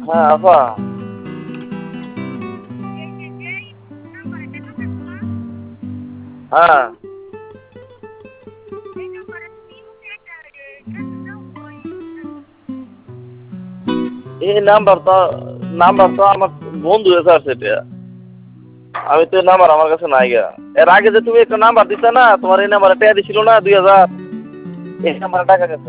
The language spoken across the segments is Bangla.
হ্যাঁ আপা। হ্যাঁ এই নাম্বার তো আমার বন্ধু এসে আছে এটা। আমি তো এই নাম্বার আমার কাছে নাই গা। এর আগে যে তুমি একটা নাম্বার দিতে না, তোমার এই নাম্বারে টাকা দিছিল না 2000, এই নাম্বারে টাকা গেছে।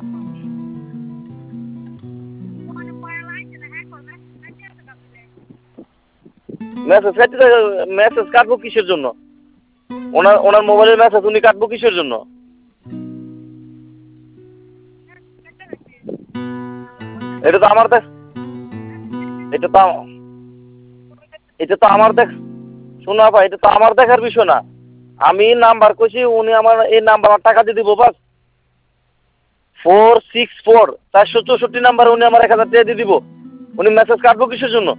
মেসেজ কাটতে, মেসেজ কাটবো কিসের জন্য? ওনার ওনার মোবাইলের মেসেজ উনি কাটবো কিসের জন্য? এটা তো আমার দেখ, এটা তো এটা তো আমার দেখ, শোনো ভাই, এটা তো আমার দেখার বিষয় না। আমি নাম্বার কইছি, উনি আমার এই নাম্বার আমার টাকা দিয়ে দিব বাস। 464 464 নাম্বার উনি আমার 1000 টাকা দিয়ে দিব। উনি মেসেজ কাটবো কিসের জন্য?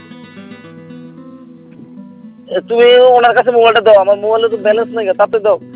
তুমি ওনার কাছে মোবাইলটা দাও, আমার মোবাইলে তো ব্যালেন্স নেই, তাতে দাও।